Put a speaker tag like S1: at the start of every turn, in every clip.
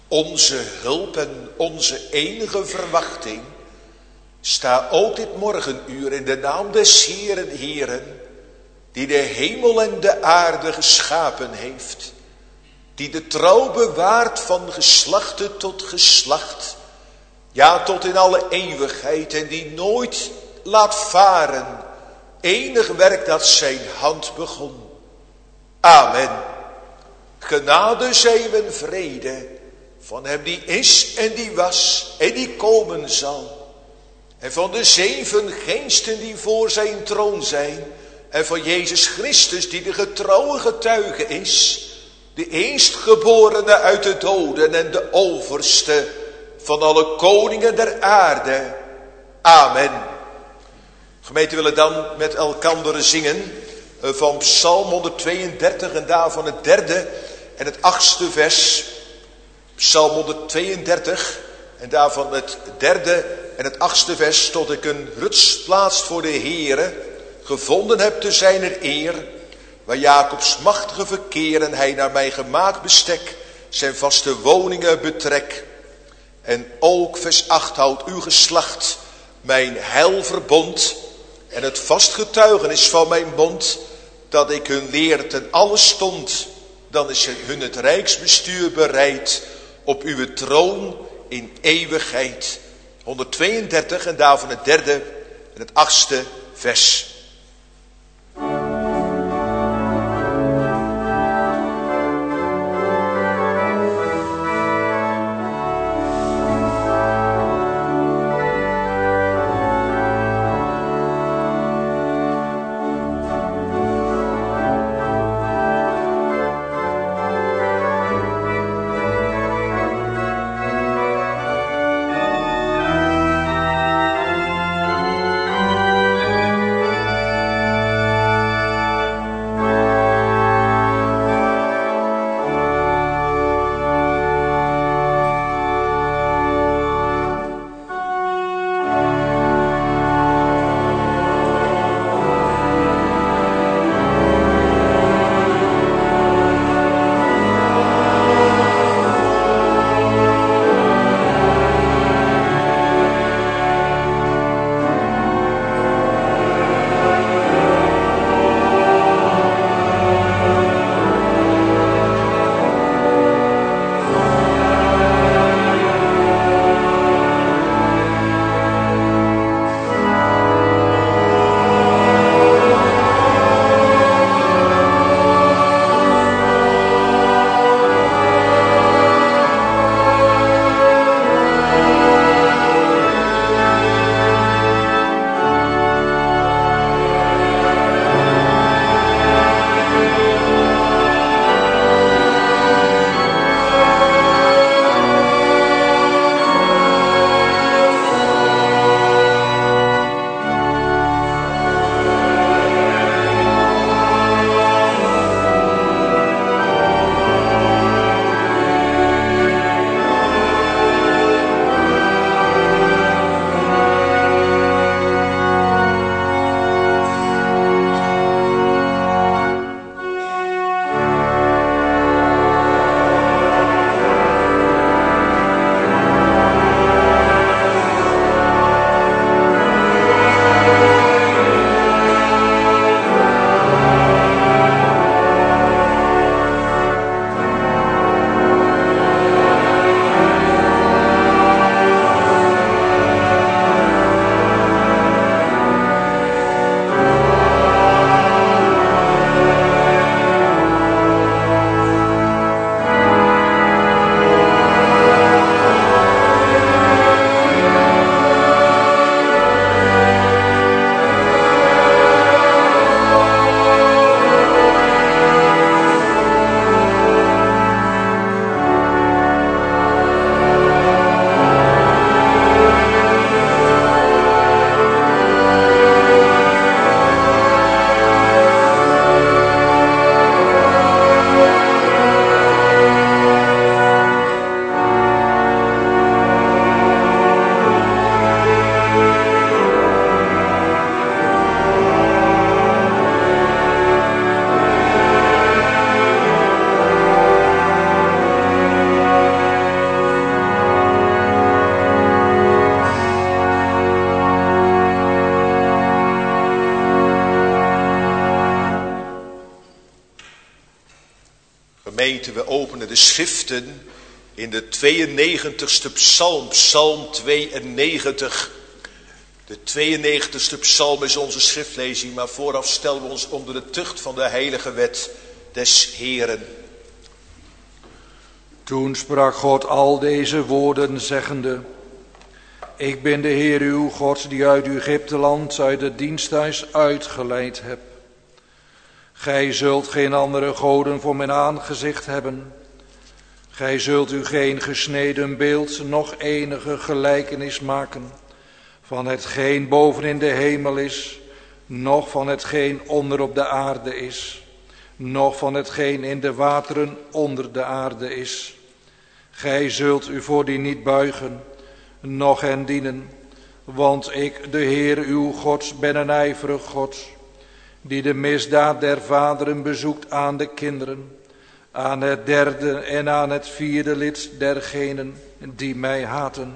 S1: Onze hulp en onze enige verwachting. Sta ook dit morgenuur in de naam des Heeren, Heeren, die de hemel en de aarde geschapen heeft. Die de trouw bewaart van geslachte tot geslacht. Ja, tot in alle eeuwigheid. En die nooit laat varen enig werk dat zijn hand begon. Amen. Genade zij en vrede van hem die is en die was en die komen zal. En van de 7 geesten die voor zijn troon zijn. En van Jezus Christus die de getrouwe getuige is. De eerstgeborene uit de doden en de overste van alle koningen der aarde. Amen. Gemeente, willen dan met elkander zingen van Psalm 132 en daarvan het 3e en het 8e vers. Psalm 132 en daarvan het 3e en het 8e vers. Tot ik een rustplaats voor de Heere gevonden heb te zijner eer. Waar Jacobs machtige verkeer en hij naar mij gemaakt bestek zijn vaste woningen betrek. En ook vers 8 houdt uw geslacht mijn heil verbond. En het vast getuigenis van mijn mond, dat ik hun leer ten alle stond. Dan is hun het rijksbestuur bereid op uw troon in eeuwigheid. 132 en daarvan het 3e en het 8e vers. gemeente, we openen de schriften in de 92ste psalm, psalm 92. De 92ste psalm is onze schriftlezing, maar vooraf stellen we ons onder de tucht van de heilige wet des Heeren.
S2: Toen sprak God al deze woorden zeggende: Ik ben de Heer uw God, die uit Egypteland, uit het diensthuis uitgeleid heb. Gij zult geen andere goden voor mijn aangezicht hebben. Gij zult u geen gesneden beeld, noch enige gelijkenis maken van hetgeen boven in de hemel is, noch van hetgeen onder op de aarde is, noch van hetgeen in de wateren onder de aarde is. Gij zult u voor die niet buigen, noch hen dienen, want ik, de Heer uw God, ben een ijverig God, die de misdaad der vaderen bezoekt aan de kinderen, aan het derde en aan het vierde lid dergenen die mij haten.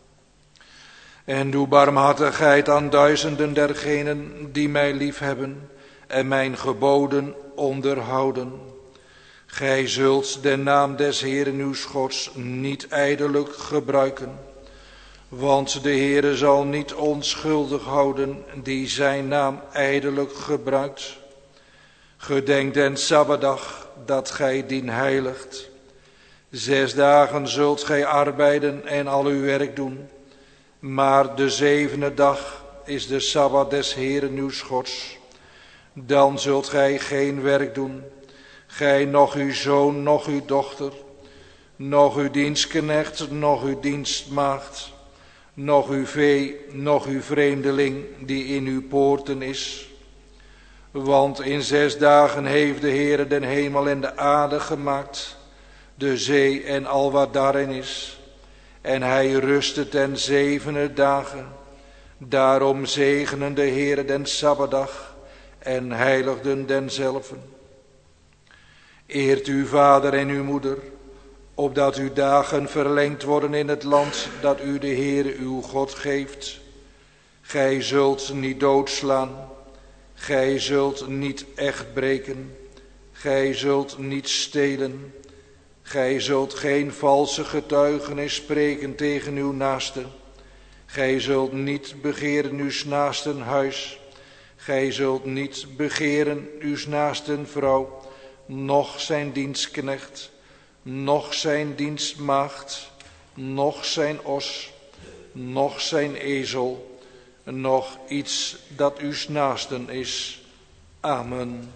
S2: En doe barmhartigheid aan duizenden dergenen die mij liefhebben en mijn geboden onderhouden. Gij zult de naam des Heeren uw Gods niet ijdelijk gebruiken, want de Heere zal niet onschuldig houden die zijn naam ijdelijk gebruikt. Gedenk den Sabbatdag dat gij dien heiligt. 6 dagen zult gij arbeiden en al uw werk doen, maar de 7e dag is de Sabbat des Heeren uw Gods. Dan zult gij geen werk doen, gij noch uw zoon, noch uw dochter, noch uw dienstknecht, noch uw dienstmaagd, noch uw vee, noch uw vreemdeling die in uw poorten is. Want in 6 dagen heeft de Heere den hemel en de aarde gemaakt, de zee en al wat daarin is. En hij rustte ten 7e dagen. Daarom zegenen de Heere den Sabbatdag en heiligden denzelven. Eert uw vader en uw moeder, opdat uw dagen verlengd worden in het land dat u de Heere uw God geeft. Gij zult niet doodslaan, gij zult niet echt breken, gij zult niet stelen, gij zult geen valse getuigenis spreken tegen uw naaste, gij zult niet begeren uws naasten huis, gij zult niet begeren uws naasten vrouw, noch zijn dienstknecht, noch zijn dienstmaagd, noch zijn os, noch zijn ezel, noch iets dat uws naasten is. Amen.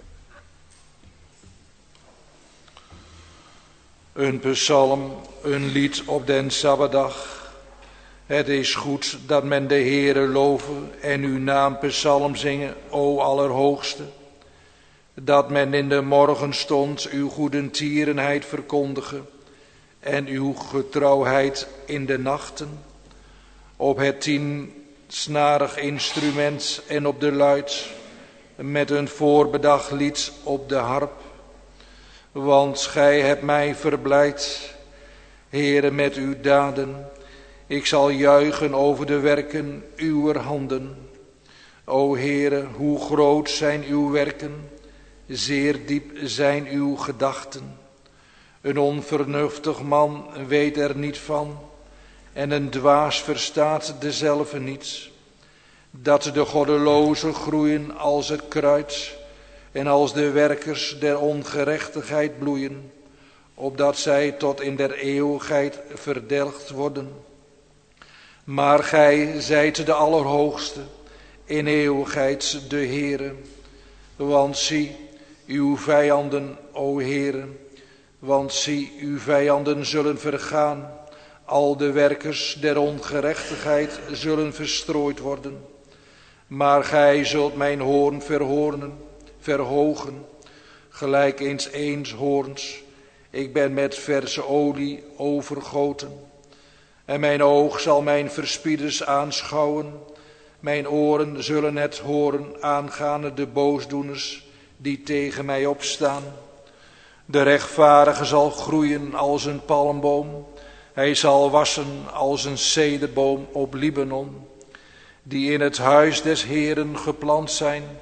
S2: Een psalm, een lied op den Sabbatdag. Het is goed dat men de Heere loven en uw naam psalm zingen, o Allerhoogste. Dat men in de morgenstond uw goedentierenheid verkondige en uw getrouwheid in de nachten. Op het 10-snarig instrument en op de luit, met een voorbedaglied op de harp. Want gij hebt mij verblijd, Heere, met uw daden. Ik zal juichen over de werken uwer handen. O Heere, hoe groot zijn uw werken, zeer diep zijn uw gedachten. Een onvernuftig man weet er niet van, en een dwaas verstaat dezelve niet. Dat de goddelozen groeien als het kruid, en als de werkers der ongerechtigheid bloeien, opdat zij tot in der eeuwigheid verdelgd worden. Maar gij zijt de Allerhoogste, in eeuwigheid de Heere. Want zie, uw vijanden, o Heere, want zie, uw vijanden zullen vergaan, al de werkers der ongerechtigheid zullen verstrooid worden. Maar gij zult mijn hoorn verhogen, gelijk eens eenshoorns. Ik ben met verse olie overgoten. En mijn oog zal mijn verspieders aanschouwen. Mijn oren zullen het horen aangaande de boosdoeners die tegen mij opstaan. De rechtvaardige zal groeien als een palmboom. Hij zal wassen als een cederboom op Libanon. Die in het huis des Heeren geplant zijn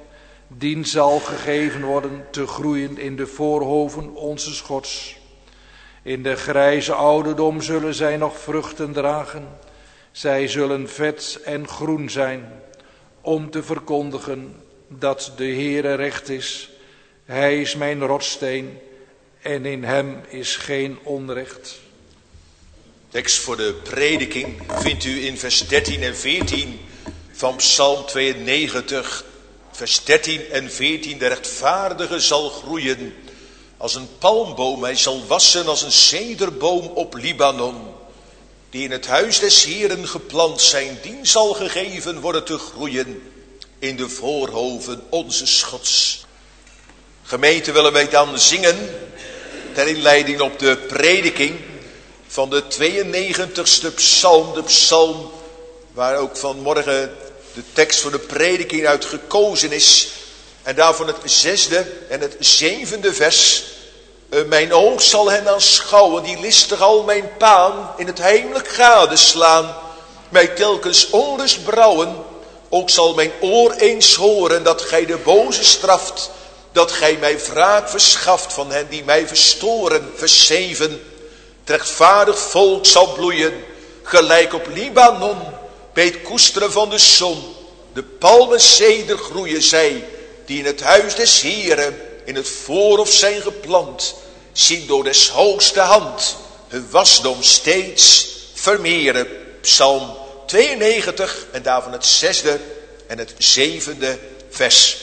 S2: dien zal gegeven worden te groeien in de voorhoven onzes Gods. In de grijze ouderdom zullen zij nog vruchten dragen. Zij zullen vet en groen zijn, om te verkondigen dat de Heere recht is. Hij is mijn rotssteen en in hem is geen onrecht.
S1: Tekst voor de prediking vindt u in vers 13 en 14 van Psalm 92. Vers 13 en 14, de rechtvaardige zal groeien als een palmboom. Hij zal wassen als een cederboom op Libanon. Die in het huis des Heeren geplant zijn, dien zal gegeven worden te groeien in de voorhoven onzes Gods. Gemeente, willen wij dan zingen ter inleiding op de prediking van de 92ste psalm. De psalm waar ook vanmorgen de tekst voor de prediking uit gekozen is. En daarvan het 6e en het 7e vers. Mijn oog zal hen aanschouwen, die listig al mijn paan in het heimelijk gadeslaan. Mij telkens onrust brouwen, ook zal mijn oor eens horen dat gij de boze straft. Dat gij mij wraak verschaft van hen die mij verstoren. Vers 7. Het rechtvaardig volk zal bloeien, gelijk op Libanon, bij het koesteren van de zon. De palmenzeder groeien zij, die in het huis des Heeren, in het voorhof zijn geplant, zien door des hoogste hand hun wasdom steeds vermeren. Psalm 92 en daarvan het 6e en het 7e vers.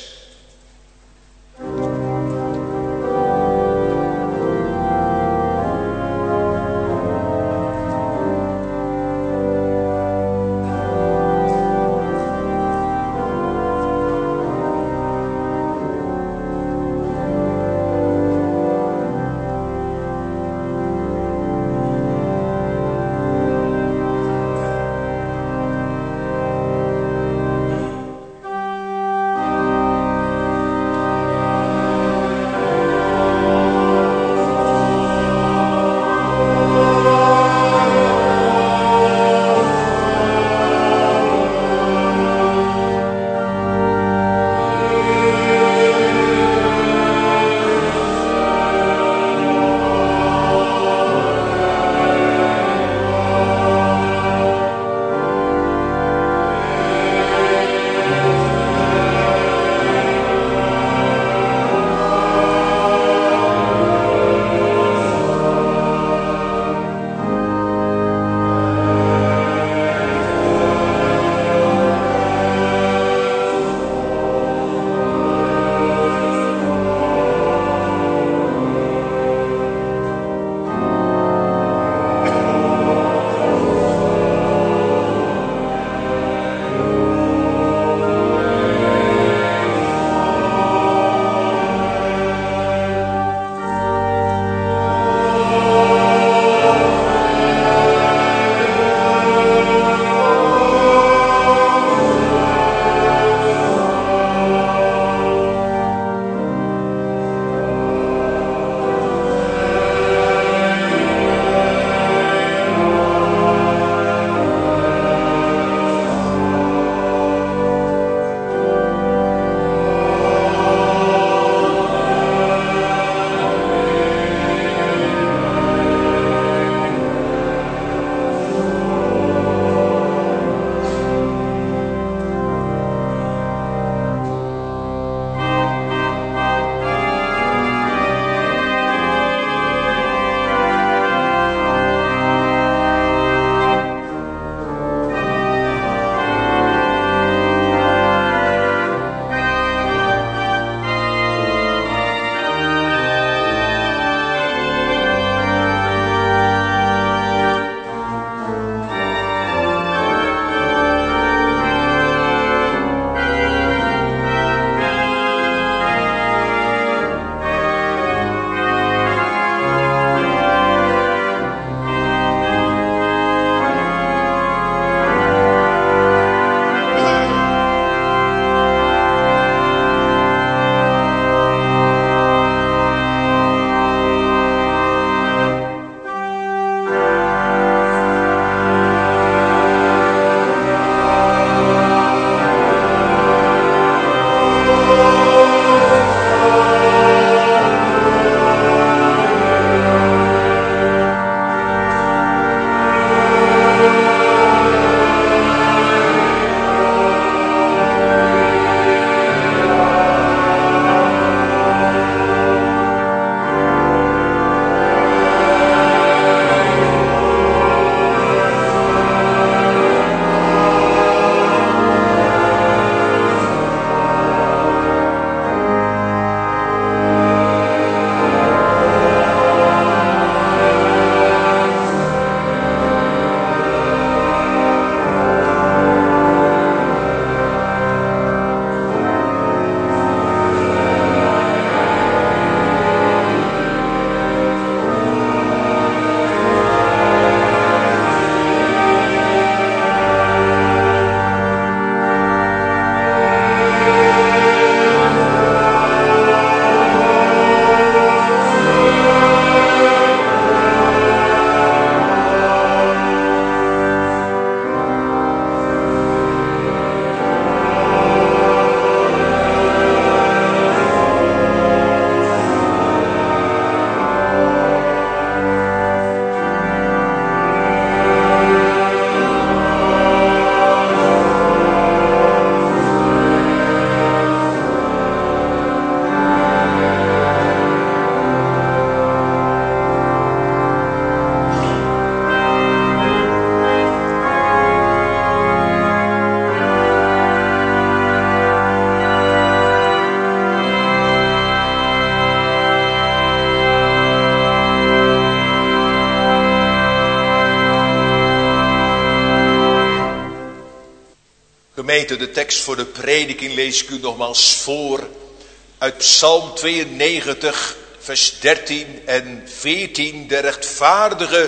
S1: Gemeente, de tekst voor de prediking lees ik u nogmaals voor uit Psalm 92, vers 13 en 14. De rechtvaardige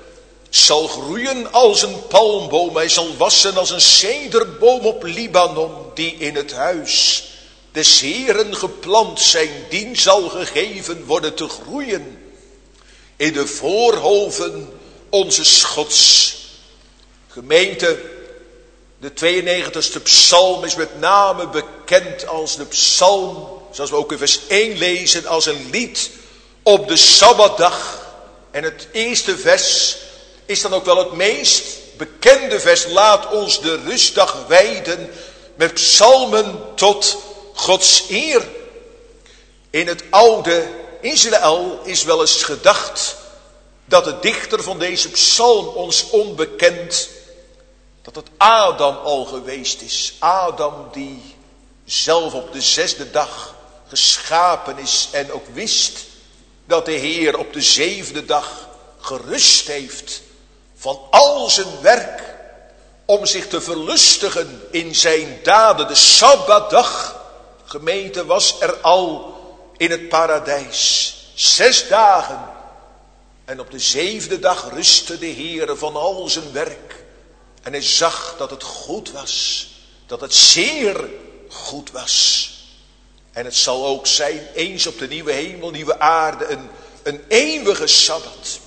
S1: zal groeien als een palmboom, hij zal wassen als een cederboom op Libanon, die in het huis des Heeren geplant zijn, dien zal gegeven worden te groeien in de voorhoven onzes Gods. Gemeente, de 92e psalm is met name bekend als de psalm, zoals we ook in vers 1 lezen, als een lied op de Sabbatdag. En het eerste vers is dan ook wel het meest bekende vers. Laat ons de rustdag wijden met psalmen tot Gods eer. In het oude Israël is wel eens gedacht dat de dichter van deze psalm ons onbekend, dat het Adam al geweest is. Adam die zelf op de 6e dag geschapen is en ook wist dat de Heer op de 7e dag gerust heeft van al zijn werk om zich te verlustigen in zijn daden. De Sabbatdag, gemeente, was er al in het paradijs. 6 dagen. En op de 7e dag rustte de Heer van al zijn werk. En hij zag dat het goed was. Dat het zeer goed was. En het zal ook zijn eens op de nieuwe hemel, nieuwe aarde, een eeuwige Sabbat.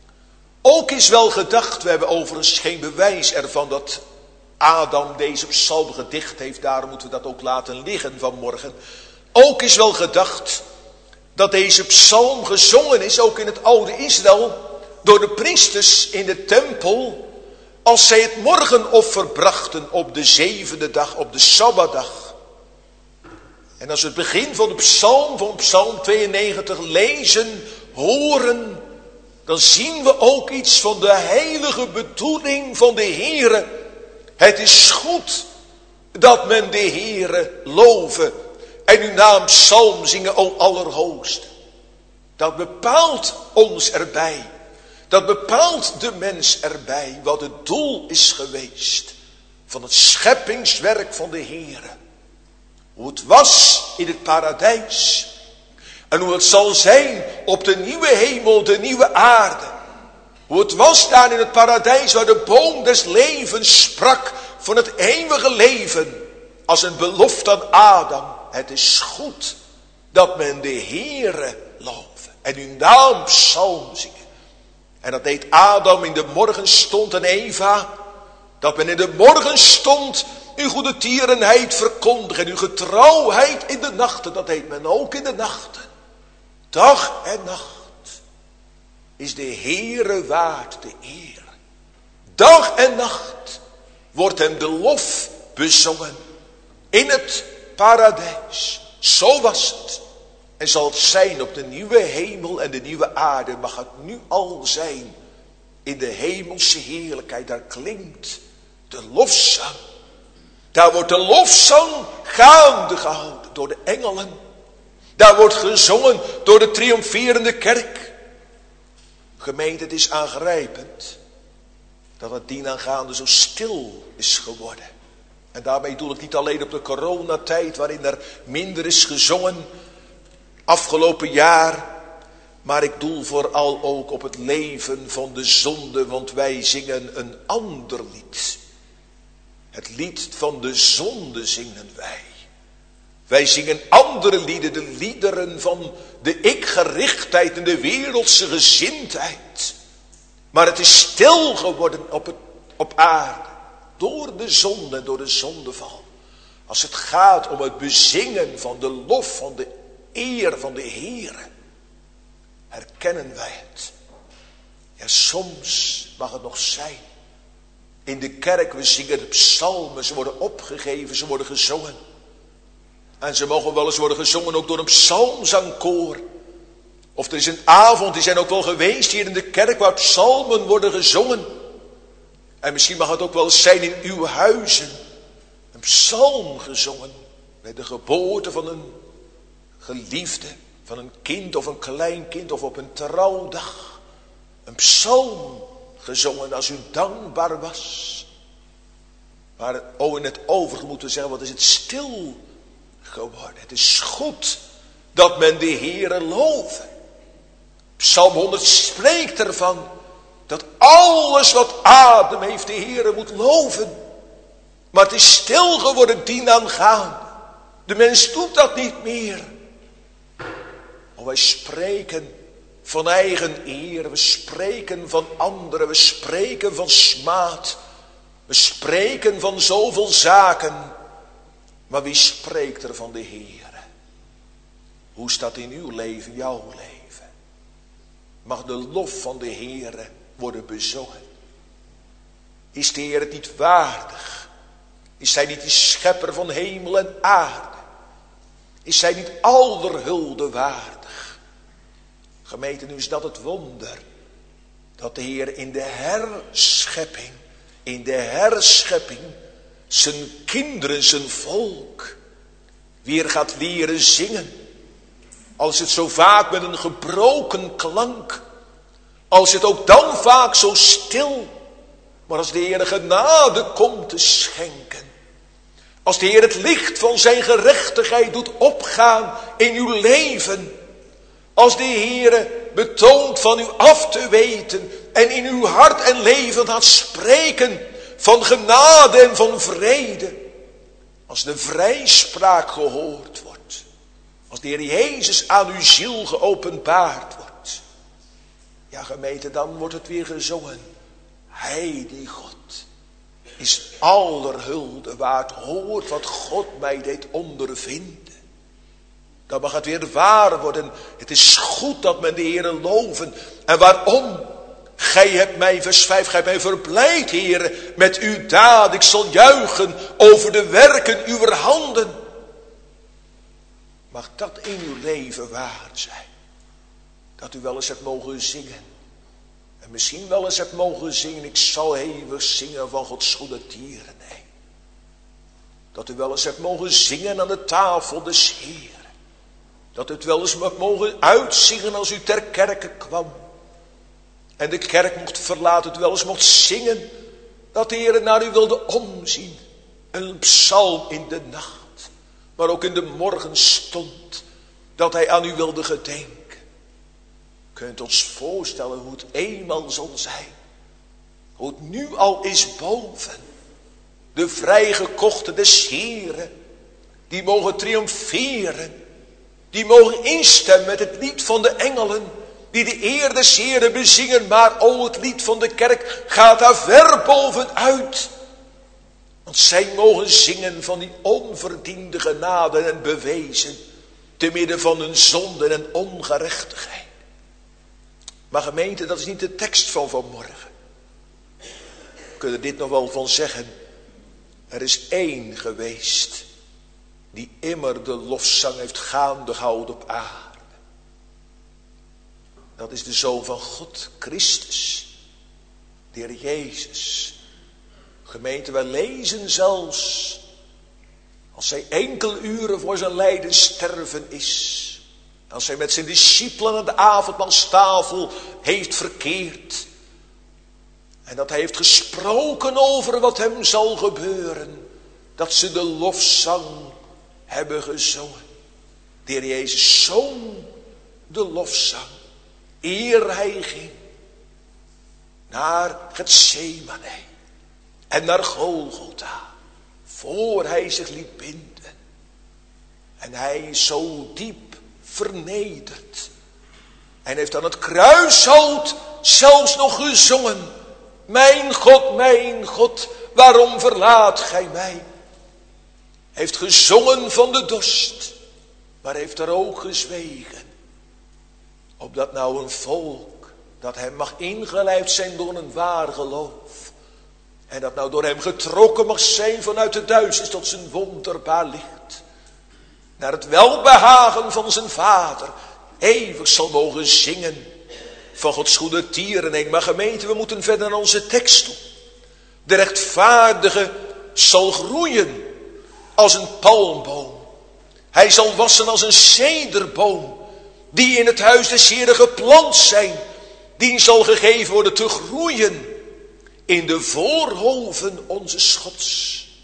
S1: Ook is wel gedacht, we hebben overigens geen bewijs ervan dat Adam deze psalm gedicht heeft. Daarom moeten we dat ook laten liggen vanmorgen. Ook is wel gedacht dat deze psalm gezongen is, ook in het oude Israël, door de priesters in de tempel, als zij het morgenoffer brachten op de 7e dag, op de Sabbatdag. En als we het begin van Psalm 92 lezen, horen, dan zien we ook iets van de heilige bedoeling van de Heere. Het is goed dat men de Heere loven en uw naam psalm zingen, o Allerhoogste. Dat bepaalt ons erbij. Dat bepaalt de mens erbij wat het doel is geweest van het scheppingswerk van de Heere. Hoe het was in het paradijs. En hoe het zal zijn op de nieuwe hemel, de nieuwe aarde. Hoe het was daar in het paradijs waar de boom des levens sprak van het eeuwige leven. Als een belofte aan Adam. Het is goed dat men de Heere loven en uw naam psalm zingen. En dat deed Adam in de morgenstond en Eva. Dat men in de morgenstond uw goede tierenheid verkondigt en uw getrouwheid in de nachten. Dat deed men ook in de nachten. Dag en nacht is de Heere waard de eer. Dag en nacht wordt hem de lof bezongen in het paradijs. Zo was het. En zal het zijn op de nieuwe hemel en de nieuwe aarde. Mag het nu al zijn in de hemelse heerlijkheid. Daar klinkt de lofzang. Daar wordt de lofzang gaande gehouden door de engelen. Daar wordt gezongen door de triomferende kerk. Gemeente, het is aangrijpend dat het dienaangaande zo stil is geworden. En daarmee doe ik niet alleen op de coronatijd waarin er minder is gezongen afgelopen jaar. Maar ik doel vooral ook op het leven van de zonde, want wij zingen een ander lied. Het lied van de zonde zingen wij. Wij zingen andere lieden, de liederen van de ikgerichtheid en de wereldse gezindheid. Maar het is stil geworden op aarde. Door de zonde en door de zondeval. Als het gaat om het bezingen van de lof, van de eer van de Heere. Herkennen wij het. Ja, soms mag het nog zijn. In de kerk, we zingen de psalmen, ze worden opgegeven, ze worden gezongen. En ze mogen wel eens worden gezongen ook door een psalmzangkoor. Of er is een avond, die zijn ook wel geweest hier in de kerk, waar psalmen worden gezongen. En misschien mag het ook wel eens zijn in uw huizen. Een psalm gezongen. Bij de geboorte van een geliefde. Van een kind of een kleinkind of op een trouwdag. Een psalm gezongen als u dankbaar was. Maar in het overige moeten we zeggen, wat is het stil geworden. Het is goed dat men de Heere loven. Psalm 100 spreekt ervan dat alles wat adem heeft de Heere moet loven. Maar het is stil geworden dienaangaande. De mens doet dat niet meer. Oh, wij spreken van eigen eer, we spreken van anderen, we spreken van smaad. We spreken van zoveel zaken. Maar wie spreekt er van de Heere? Hoe staat in uw leven, jouw leven? Mag de lof van de Heere worden bezongen? Is de Heer het niet waardig? Is hij niet de schepper van hemel en aarde? Is hij niet allerhulde waardig? Gemeente, nu is dat het wonder. Dat de Heer in de herschepping zijn kinderen, zijn volk weer gaat leren zingen. Als het zo vaak met een gebroken klank. Als het ook dan vaak zo stil. Maar als de Heer genade komt te schenken. Als de Heer het licht van zijn gerechtigheid doet opgaan in uw leven. Als de Heer betoont van u af te weten. En in uw hart en leven gaat spreken van genade en van vrede. Als de vrijspraak gehoord wordt. Als de Heer Jezus aan uw ziel geopenbaard wordt. Ja, gemeente, dan wordt het weer gezongen. Hij die God is allerhulde waard. Hoort wat God mij deed ondervinden. Dan mag het weer waar worden. Het is goed dat men de Heere loven. En waarom? Gij hebt mij, vers 5, gij hebt mij verblijd, Heere, met uw daad. Ik zal juichen over de werken uwer handen. Mag dat in uw leven waar zijn? Dat u wel eens hebt mogen zingen. En misschien wel eens hebt mogen zingen, ik zal eeuwig zingen van Gods goede tierenheid. Dat u wel eens hebt mogen zingen aan de tafel des Heeren. Dat u het wel eens hebt mogen uitzingen als u ter kerke kwam. En de kerk mocht verlaten, het wel eens mocht zingen. Dat de Heer naar u wilde omzien. Een psalm in de nacht. Maar ook in de morgenstond. Dat hij aan u wilde gedenken. Kunt ons voorstellen hoe het eenmaal zal zijn. Hoe het nu al is boven. De vrijgekochten des Heeren. Die mogen triomferen. Die mogen instemmen met het lied van de engelen. Die de eer des Heeren bezingen. Maar het lied van de kerk gaat daar ver bovenuit. Want zij mogen zingen van die onverdiende genade en bewezen. Te midden van hun zonden en ongerechtigheid. Maar gemeente, dat is niet de tekst van vanmorgen. We kunnen dit nog wel van zeggen. Er is één geweest. Die immer de lofzang heeft gaande gehouden op aarde. Dat is de Zoon van God, Christus. De Heer Jezus. Gemeente, wij lezen zelfs. Als hij enkele uren voor zijn lijden sterven is. Als hij met zijn discipelen aan de avondmaalstafel heeft verkeerd. En dat hij heeft gesproken over wat hem zal gebeuren. Dat ze de lofzang hebben gezongen. De Heer Jezus zong de lofzang. Eer hij ging naar Getsemane en naar Golgotha. Voor hij zich liet binden. En hij is zo diep vernederd. En heeft aan het kruishout zelfs nog gezongen. Mijn God, waarom verlaat gij mij? Heeft gezongen van de dorst. Maar heeft er ook gezwegen. Opdat nou een volk dat hem mag ingeleid zijn door een waar geloof. En dat nou door hem getrokken mag zijn vanuit de duisternis tot zijn wonderbaar licht. Naar het welbehagen van zijn vader. Eeuwig zal mogen zingen van Gods goede tierenheid. Maar gemeente, we moeten verder naar onze tekst toe. De rechtvaardige zal groeien als een palmboom. Hij zal wassen als een cederboom. Die in het huis des Heeren geplant zijn. Die zal gegeven worden te groeien in de voorhoven onze Gods.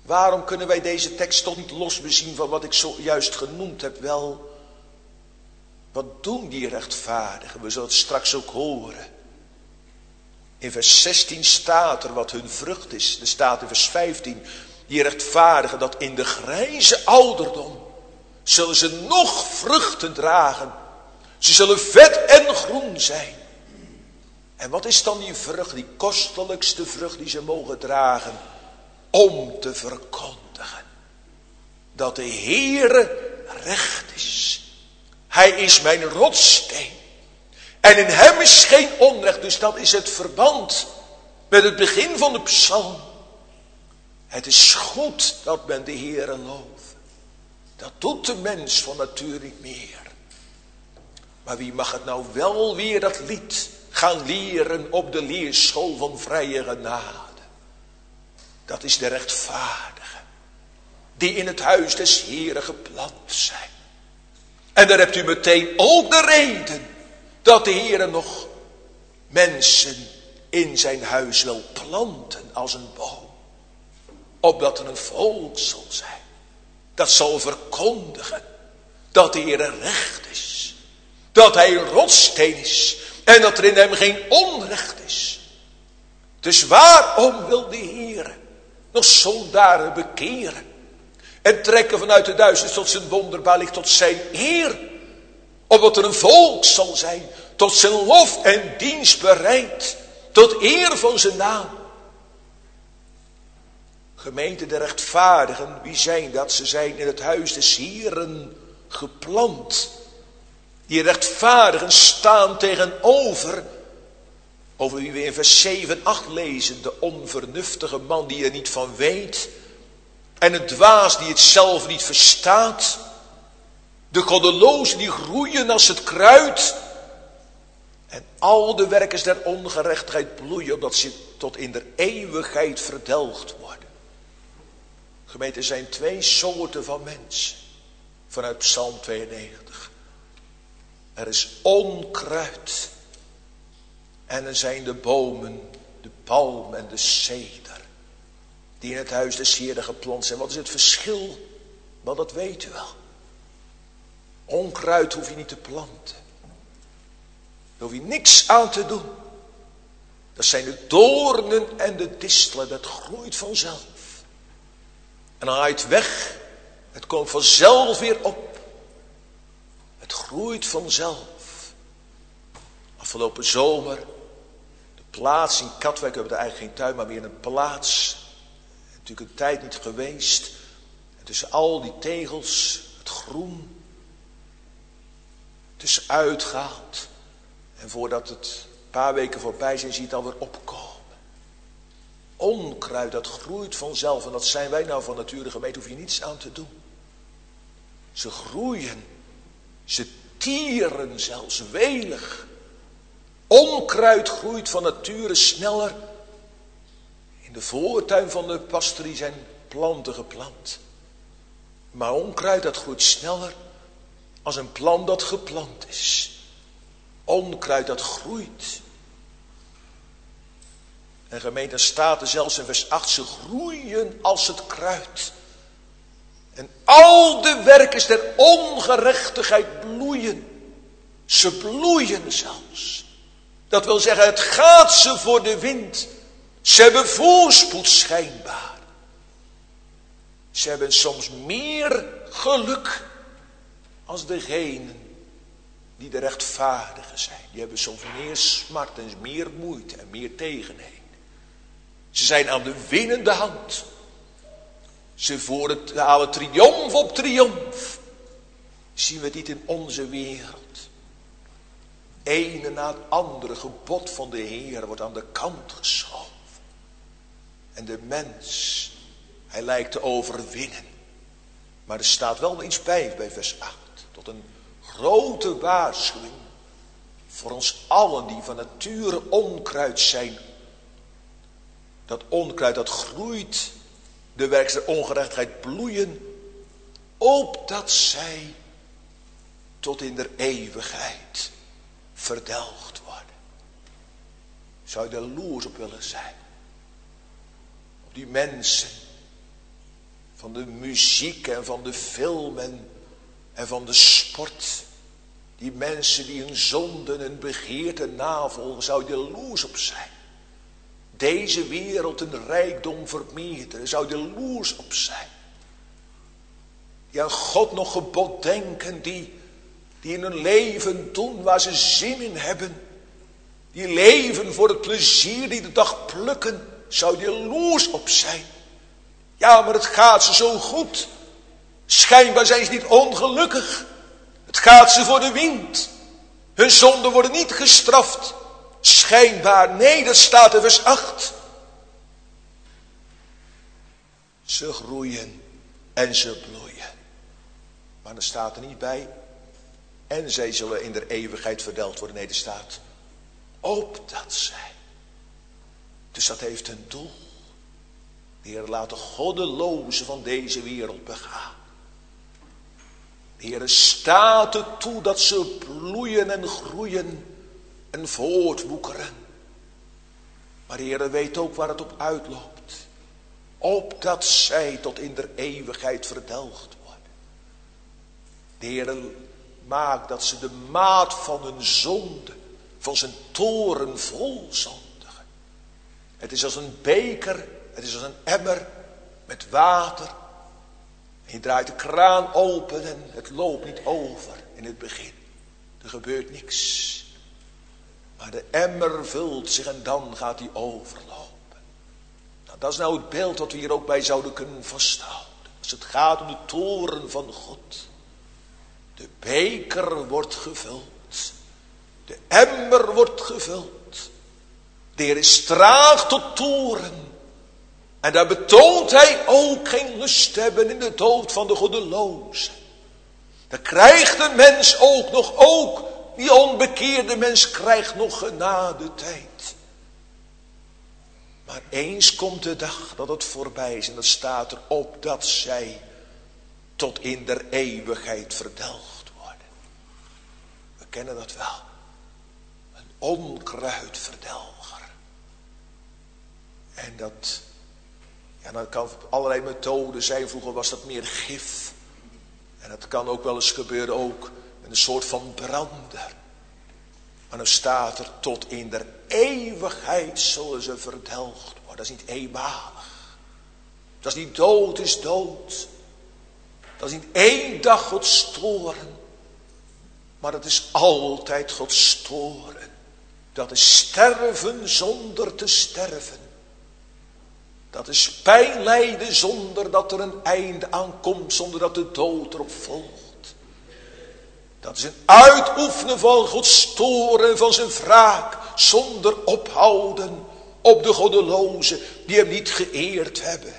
S1: Waarom kunnen wij deze tekst toch niet los bezien van wat ik zojuist genoemd heb? Wel, wat doen die rechtvaardigen? We zullen het straks ook horen. In vers 16 staat er wat hun vrucht is. Er staat in vers 15, die rechtvaardigen, dat in de grijze ouderdom zullen ze nog vruchten dragen. Ze zullen vet en groen zijn. En wat is dan die vrucht, die kostelijkste vrucht die ze mogen dragen? Om te verkondigen dat de Heere recht is. Hij is mijn rotssteen. En in hem is geen onrecht. Dus dat is het verband met het begin van de psalm. Het is goed dat men de Heere looft. Dat doet de mens van natuur niet meer. Maar wie mag het nou wel weer dat lied gaan leren op de leerschool van vrije genade? Dat is de rechtvaardige, die in het huis des Heeren geplant zijn. En daar hebt u meteen ook de reden dat de Heere nog mensen in zijn huis wil planten als een boom. Opdat er een volk zal zijn. Dat zal verkondigen dat de Heere recht is. Dat hij een rotssteen is. En dat er in hem geen onrecht is. Dus waarom wil de Heere nog zondaren bekeren? En trekken vanuit de duisternis tot zijn wonderbaar licht, tot zijn eer. Opdat er een volk zal zijn, tot zijn lof en dienst bereid. Tot eer van zijn naam. Gemeente de rechtvaardigen, wie zijn dat? Ze zijn in het huis des Heeren geplant. Die rechtvaardigen staan tegenover, over wie we in vers 7 en 8 lezen, de onvernuftige man die er niet van weet. En het dwaas die het zelf niet verstaat. De goddelozen die groeien als het kruid. En al de werkers der ongerechtigheid bloeien, omdat ze tot in der eeuwigheid verdelgd worden. Gemeente, er zijn twee soorten van mensen. Vanuit Psalm 92. Er is onkruid. En er zijn de bomen, de palm en de ceder. Die in het huis des Heeren geplant zijn. Wat is het verschil? Wel, dat weet u wel. Onkruid hoef je niet te planten. Daar hoef je niks aan te doen. Dat zijn de doornen en de distelen. Dat groeit vanzelf. En dan haal je het weg. Het komt vanzelf weer op. Het groeit vanzelf. Afgelopen zomer. De plaats in Katwijk. We hebben er eigenlijk geen tuin, maar weer een plaats. Natuurlijk een tijd niet geweest. En tussen al die tegels. Het groen. Het is uitgehaald. En voordat het een paar weken voorbij zijn, zie je het alweer opkomen. Onkruid, dat groeit vanzelf. En dat zijn wij nou van nature gemeente, hoef je niets aan te doen. Ze groeien. Ze tieren zelfs welig. Onkruid groeit van nature sneller. In de voortuin van de pastorie zijn planten geplant. Maar onkruid, dat groeit sneller als een plant dat geplant is. Onkruid dat groeit. En gemeente, staat er zelfs in vers 8, ze groeien als het kruid. En al de werkers der ongerechtigheid bloeien. Ze bloeien zelfs. Dat wil zeggen, het gaat ze voor de wind. Ze hebben voorspoed schijnbaar. Ze hebben soms meer geluk als degenen die de rechtvaardigen zijn. Die hebben soms meer smart en meer moeite en meer tegenheden. Ze zijn aan de winnende hand. Ze halen triomf op triomf. Zien we dit in onze wereld. Ene na het andere gebod van de Heer wordt aan de kant geschoven. En de mens, hij lijkt te overwinnen. Maar er staat wel iets bij vers 8. Tot een grote waarschuwing voor ons allen die van nature onkruid zijn. Dat onkruid dat groeit, de werkers der ongerechtigheid bloeien, opdat zij tot in der eeuwigheid verdelgd worden. Zou je er jaloers op willen zijn? Op die mensen van de muziek en van de film en van de sport. Die mensen die hun zonden en begeerten navolgen, zou je jaloers op zijn. Deze wereld een rijkdom vermeerderen, zou je jaloers op zijn. Die aan God nog gebod denken, die in hun leven doen waar ze zin in hebben. Die leven voor het plezier die de dag plukken, zou je jaloers op zijn. Ja, maar het gaat ze zo goed. Schijnbaar zijn ze niet ongelukkig. Het gaat ze voor de wind. Hun zonden worden niet gestraft. Schijnbaar, nee, dat staat in vers 8. Ze groeien en ze bloeien. Maar er staat er niet bij. En zij zullen in der eeuwigheid verdelgd worden. Nee, er staat opdat zij. Dus dat heeft een doel. De Heer laat de goddelozen van deze wereld begaan. De Heer staat er toe dat ze bloeien en groeien en voortwoekeren. Maar de Heer weet ook waar het op uitloopt. Opdat zij tot in der eeuwigheid verdelgd worden. De Heer maakt dat ze de maat van hun zonde, van zijn toren vol zondigen. Het is als een beker, het is als een emmer met water. En je draait de kraan open en het loopt niet over in het begin. Er gebeurt niks. Maar de emmer vult zich en dan gaat hij overlopen. Nou, dat is nou het beeld wat we hier ook bij zouden kunnen vasthouden. Als het gaat om de toren van God. De beker wordt gevuld. De emmer wordt gevuld. De Heer is traag tot toren. En daar betoont hij ook geen lust te hebben in de dood van de goddelozen. Dan krijgt de mens ook die onbekeerde mens krijgt nog genade tijd. Maar eens komt de dag dat het voorbij is en dat staat erop dat zij tot in der eeuwigheid verdelgd worden. We kennen dat wel. Een onkruidverdelger. En dat kan op allerlei methoden zijn. Vroeger was dat meer gif. En dat kan ook wel eens gebeuren ook met een soort van brander. Maar dan staat er tot in der eeuwigheid zullen ze verdelgd worden. Dat is niet eenmalig. Dat is niet dood is dood. Dat is niet één dag Gods toren. Maar dat is altijd Gods toren. Dat is sterven zonder te sterven. Dat is pijn lijden zonder dat er een einde aankomt. Zonder dat de dood erop volgt. Dat is een uitoefenen van Gods toren en van zijn wraak. Zonder ophouden op de goddelozen die hem niet geëerd hebben.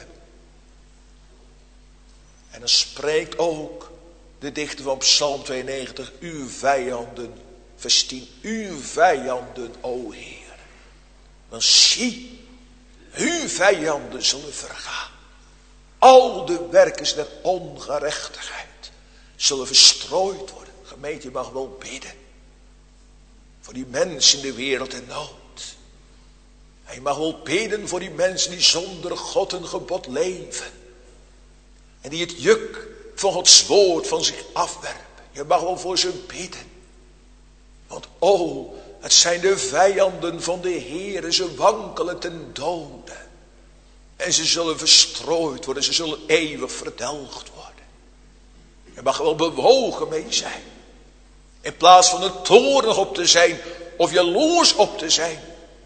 S1: En dan spreekt ook de dichter van Psalm 92. Uw vijanden, vers 10. Uw vijanden, o Heer. Dan zie, uw vijanden zullen vergaan. Al de werkers der ongerechtigheid zullen verstrooid worden. Gemeente, je mag wel bidden. Voor die mensen in de wereld in nood. En je mag wel bidden voor die mensen die zonder God een gebod leven. En die het juk van Gods woord van zich afwerpen. Je mag wel voor ze bidden. Want het zijn de vijanden van de Heere. Ze wankelen ten dode. En ze zullen verstrooid worden. Ze zullen eeuwig verdelgd worden. Je mag er wel bewogen mee zijn. In plaats van er toornig op te zijn. Of jaloers op te zijn.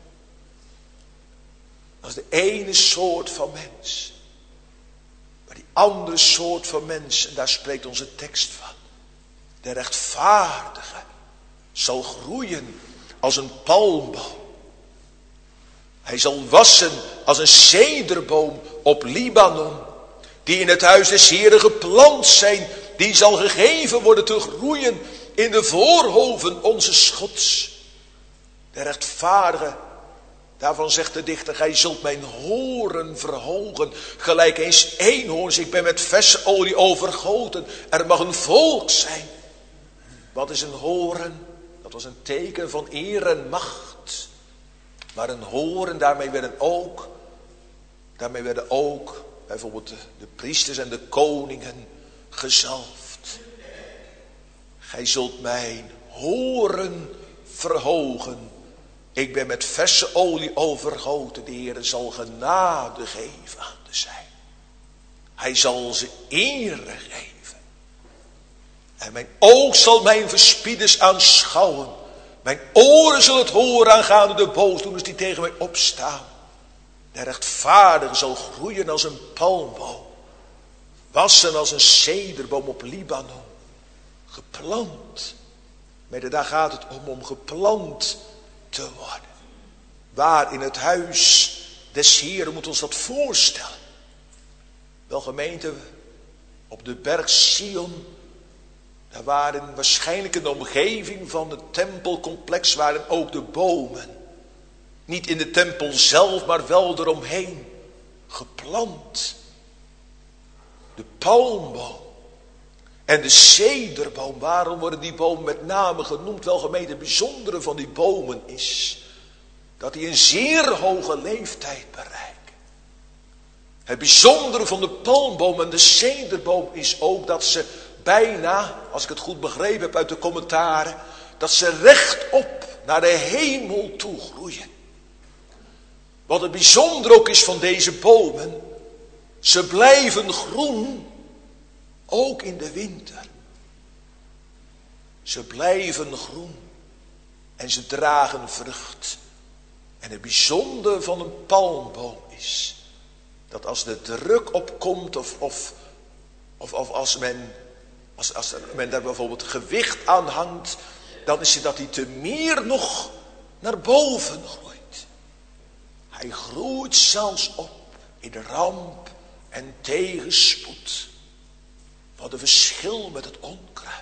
S1: Dat is de ene soort van mens. Maar die andere soort van mens. En daar spreekt onze tekst van. De rechtvaardige zal groeien als een palmboom. Hij zal wassen als een cederboom op Libanon. Die in het huis des Heeren geplant zijn. Die zal gegeven worden te groeien in de voorhoven onze Gods. De rechtvaardige, daarvan zegt de dichter, gij zult mijn horen verhogen. Gelijk eens eenhoorns, ik ben met verse olie overgoten. Er mag een volk zijn. Wat is een horen? Dat was een teken van eer en macht. Maar een horen, daarmee werden ook bijvoorbeeld de priesters en de koningen gezalfd. Gij zult mijn horen verhogen. Ik ben met verse olie overgoten. De Heer zal genade geven aan de zijn. Hij zal ze ere geven. En mijn oog zal mijn verspieders aanschouwen. Mijn oren zullen het horen aangaande de boosdoeners die tegen mij opstaan. De rechtvaardige zal groeien als een palmboom. Wassen als een cederboom op Libanon. Geplant. Maar daar gaat het om geplant te worden. Waar in het huis des Heeren moet ons dat voorstellen. Wel gemeente, op de berg Sion, daar waren waarschijnlijk in de omgeving van het tempelcomplex waren ook de bomen. Niet in de tempel zelf, maar wel eromheen. Geplant. De palmboom en de cederboom. Waarom worden die bomen met name genoemd? Wel gemeente, het bijzondere van die bomen is dat die een zeer hoge leeftijd bereiken. Het bijzondere van de palmboom en de cederboom is ook dat ze bijna, als ik het goed begrepen heb uit de commentaren, dat ze rechtop naar de hemel toe groeien. Wat het bijzonder ook is van deze bomen, ze blijven groen, ook in de winter. Ze blijven groen en ze dragen vrucht. En het bijzondere van een palmboom is dat als de druk opkomt of als men daar bijvoorbeeld gewicht aan hangt, dan is het dat hij te meer nog naar boven groeit. Hij groeit zelfs op in ramp en tegenspoed. Wat een verschil met het onkruid.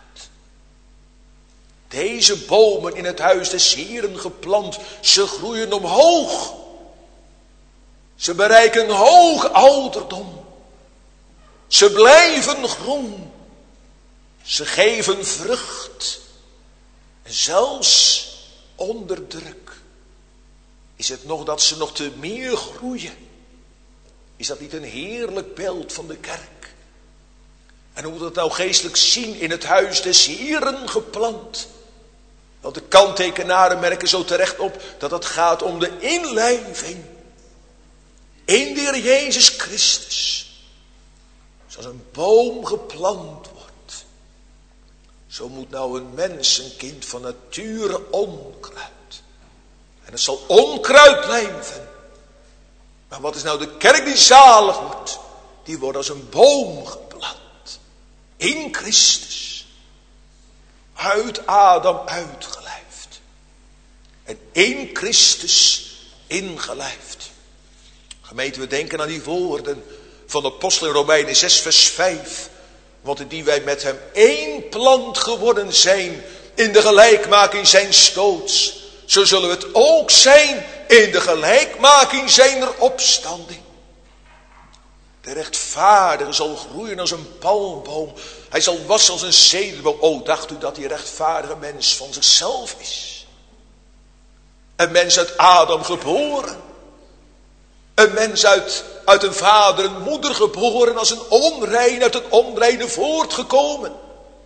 S1: Deze bomen in het huis des Heeren geplant, ze groeien omhoog. Ze bereiken hoog ouderdom. Ze blijven groen. Ze geven vrucht. En zelfs onder druk is het nog dat ze nog te meer groeien. Is dat niet een heerlijk beeld van de kerk? En hoe moet het nou geestelijk zien in het huis des Heeren geplant? Want de kanttekenaren merken zo terecht op dat het gaat om de inlijving in de Heer Jezus Christus. Zoals een boom geplant wordt, zo moet nou een mens, een kind van nature onkruid. En het zal onkruid blijven. Maar wat is nou de kerk die zalig wordt? Die wordt als een boom geplant. In Christus. Uit Adam uitgelijfd. En in Christus ingelijfd. Gemeente, we denken aan die woorden van de apostel in Romeinen 6 vers 5. Want in die wij met hem één plant geworden zijn in de gelijkmaking zijns doods. Zo zullen we het ook zijn in de gelijkmaking zijner opstanding. De rechtvaardige zal groeien als een palmboom. Hij zal wassen als een cederboom. O, dacht u dat die rechtvaardige mens van zichzelf is? Een mens uit Adam geboren. Een mens uit een vader en moeder geboren, als een onrein uit het onreine voortgekomen.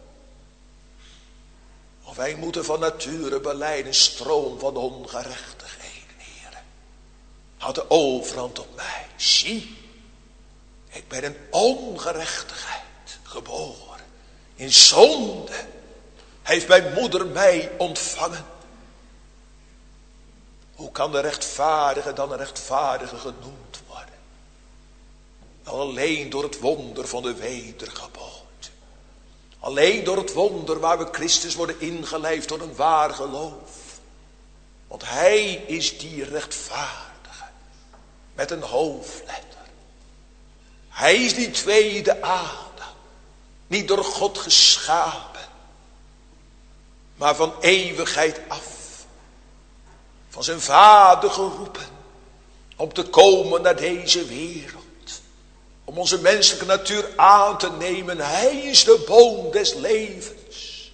S1: Of wij moeten van nature belijden een stroom van ongerechtigheden, Heer. Houd de overhand op mij. Zie, ik ben in ongerechtigheid geboren. In zonde heeft mijn moeder mij ontvangen. Hoe kan de rechtvaardige dan een rechtvaardige genoemd worden? Alleen door het wonder van de wedergeboorte. Alleen door het wonder waar we Christus worden ingelijfd door een waar geloof. Want hij is die rechtvaardige. Met een hoofdletter. Hij is die tweede Adam. Niet door God geschapen. Maar van eeuwigheid af. Van zijn vader geroepen. Om te komen naar deze wereld. Om onze menselijke natuur aan te nemen. Hij is de boom des levens.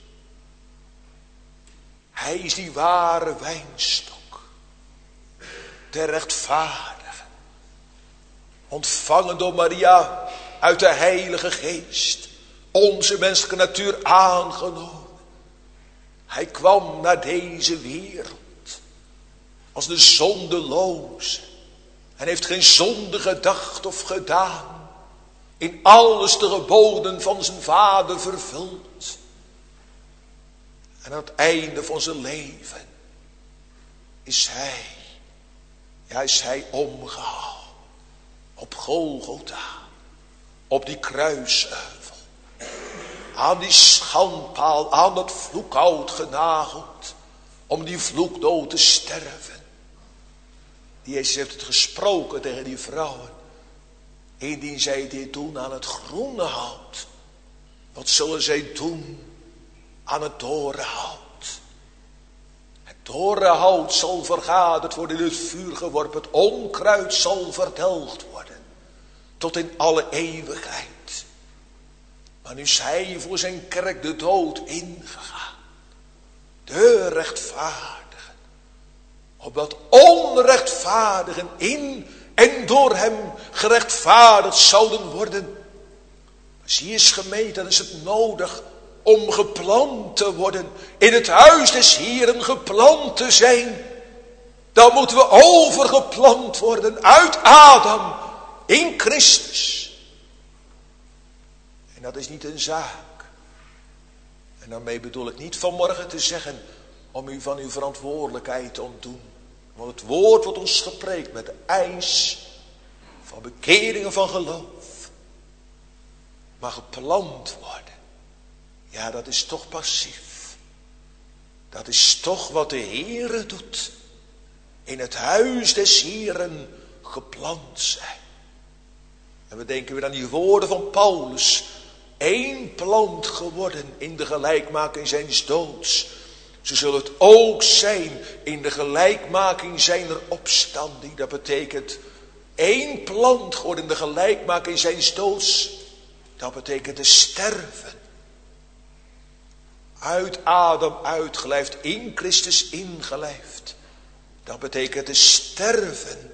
S1: Hij is die ware wijnstok. De rechtvaardige. ontvangen door Maria uit de Heilige Geest, onze menselijke natuur aangenomen. Hij kwam naar deze wereld als de zondeloze en heeft geen zonde gedacht of gedaan, in alles de geboden van zijn Vader vervuld. En aan het einde van zijn leven is hij omgehaald op Golgotha, op die kruisheuvel, aan die schandpaal, aan dat vloekhout genageld, om die vloekdood te sterven. Jezus heeft het gesproken tegen die vrouwen. Indien zij dit doen aan het groene hout, wat zullen zij doen aan het doornhout? Het doornhout zal vergaderd worden, in het vuur geworpen. Het onkruid zal verdelgd worden, tot in alle eeuwigheid. Maar nu is hij voor zijn kerk de dood ingegaan. De rechtvaardigen, opdat onrechtvaardigen in en door hem gerechtvaardigd zouden worden. Maar zie eens gemeente, dan is het nodig om geplant te worden, in het huis des Heeren geplant te zijn. Dan moeten we overgeplant worden uit Adam in Christus. En dat is niet een zaak. En daarmee bedoel ik niet vanmorgen te zeggen om u van uw verantwoordelijkheid te ontdoen. Want het woord wordt ons gepreekt met de eis van bekering en van geloof. Maar geplant worden, ja, dat is toch passief. Dat is toch wat de Heere doet. In het huis des Heeren geplant zijn. En we denken weer aan die woorden van Paulus. Eén plant geworden in de gelijkmaking zijns doods. Zo zullen het ook zijn in de gelijkmaking zijner opstanding. Dat betekent één plant geworden in de gelijkmaking zijns doods. Dat betekent te sterven. Uit Adam uitgelijfd, in Christus ingelijfd. Dat betekent te sterven.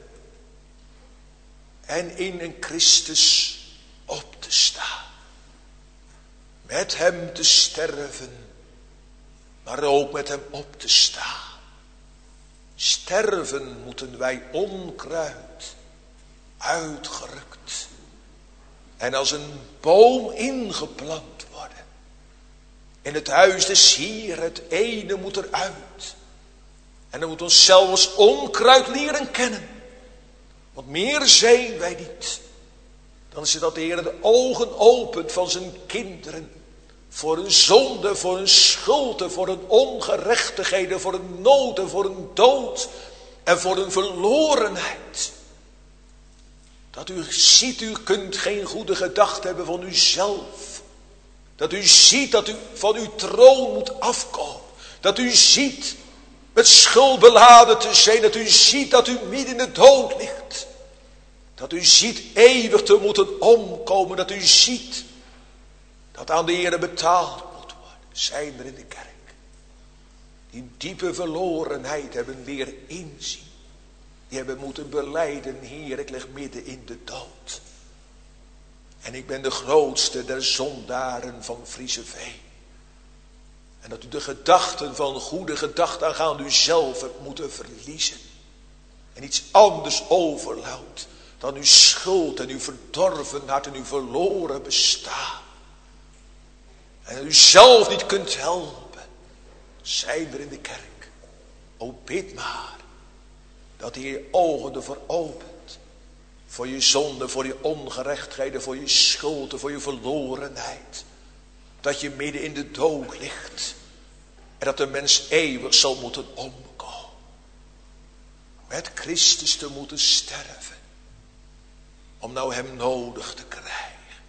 S1: En in een Christus op te staan. Met hem te sterven. Maar ook met hem op te staan. Sterven moeten wij onkruid. Uitgerukt. En als een boom ingeplant worden. In het huis des Heeren, het ene moet eruit. En dan moet ons zelfs onkruid leren kennen. Want meer zijn wij niet. Dan is het dat de Heer de ogen opent van zijn kinderen. Voor hun zonde, voor hun schulden, voor hun ongerechtigheden, voor hun noden, voor hun dood en voor hun verlorenheid. Dat u ziet, u kunt geen goede gedachte hebben van uzelf. Dat u ziet dat u van uw troon moet afkomen. Dat u ziet met schuld beladen te zijn. Dat u ziet dat u midden in de dood ligt. Dat u ziet eeuwig te moeten omkomen. Dat u ziet dat aan de Heer betaald moet worden. Zijn er in de kerk die diepe verlorenheid hebben leren inzien. Die hebben moeten belijden, Heer, ik lig midden in de dood. En ik ben de grootste der zondaren van Frieseveen. En dat u de gedachten van goede gedachten aangaande u zelf hebt moeten verliezen. En iets anders overhoudt dan uw schuld en uw verdorven hart en uw verloren bestaan. En u zelf niet kunt helpen. Zijn er in de kerk. O bid maar. Dat hij je ogen ervoor opent. Voor je zonde, voor je ongerechtigheden, voor je schuld, voor je verlorenheid. Dat je midden in de dood ligt. En dat de mens eeuwig zal moeten omkomen. Met Christus te moeten sterven. Om nou hem nodig te krijgen.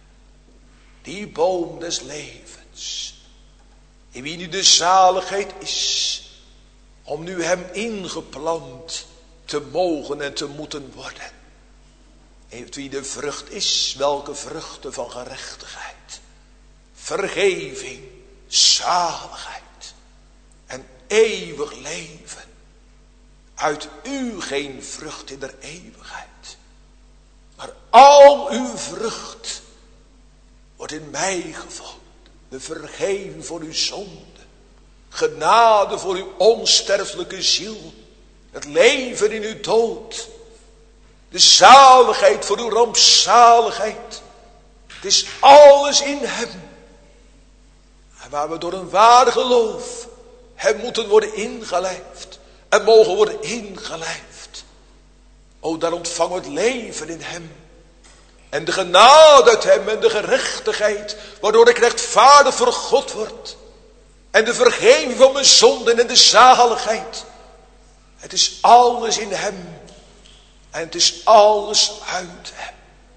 S1: Die boom des levens. In wie nu de zaligheid is. Om nu hem ingeplant te mogen en te moeten worden. Heeft wie de vrucht is, welke vruchten van gerechtigheid, vergeving, zaligheid en eeuwig leven. Uit u geen vrucht in der eeuwigheid, maar al uw vrucht wordt in mij gevonden. De vergeving voor uw zonde. Genade voor uw onsterfelijke ziel. Het leven in uw dood. De zaligheid voor uw rampzaligheid. Het is alles in hem. En waar we door een ware geloof hem moeten worden ingelijfd. En mogen worden ingelijfd. O, daar ontvangen we het leven in hem. En de genade uit hem en de gerechtigheid. Waardoor ik rechtvaardig voor God word. En de vergeving van mijn zonden en de zaligheid. Het is alles in hem. En het is alles uit hem.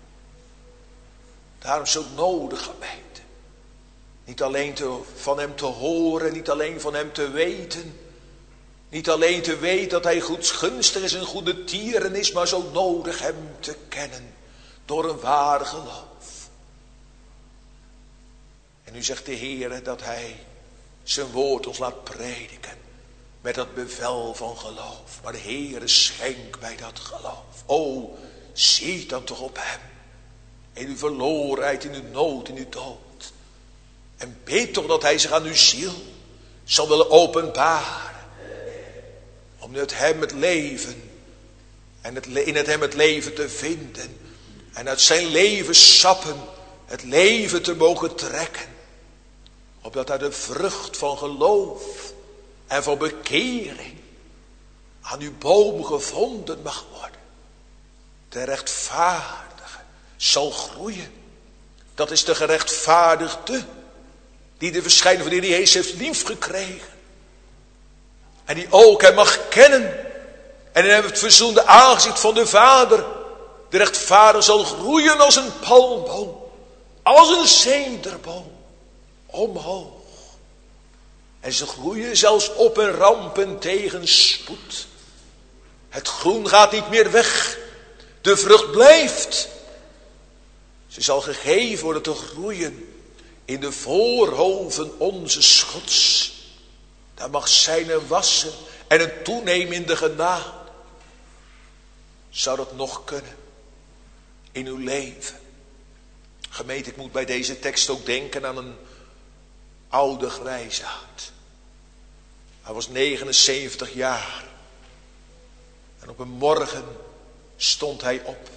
S1: Daarom zo nodig, gemeente. Niet alleen van hem te horen. Niet alleen van hem te weten. Niet alleen te weten dat hij goedgunstig is en goede tieren is. Maar zo nodig hem te kennen. Door een ware geloof. En nu zegt de Heer dat hij zijn woord ons laat prediken. Met dat bevel van geloof. Maar de Heere schenkt mij dat geloof. O, zie dan toch op hem. In uw verlorenheid, in uw nood, in uw dood. En bid toch dat hij zich aan uw ziel zal willen openbaren. Om uit hem het leven. En in het hem het leven te vinden. En uit zijn levenssappen het leven te mogen trekken. Opdat hij de vrucht van geloof en van bekering aan uw boom gevonden mag worden. De rechtvaardige zal groeien. Dat is de gerechtvaardigde die de verschijning van de Heer Jezus heeft lief gekregen. En die ook hem mag kennen. En in hem het verzoende aangezicht van de Vader. De rechtvaardige zal groeien als een palmboom. Als een zederboom. Omhoog. En ze groeien zelfs op een rampen tegenspoed. Het groen gaat niet meer weg. De vrucht blijft. Ze zal gegeven worden te groeien in de voorhoven onze Gods. Daar mag zijn een wassen en een toenemen in de genade. Zou dat nog kunnen in uw leven? Gemeente, ik moet bij deze tekst ook denken aan een oude grijsaard. Hij was 79 jaar. En op een morgen stond hij op.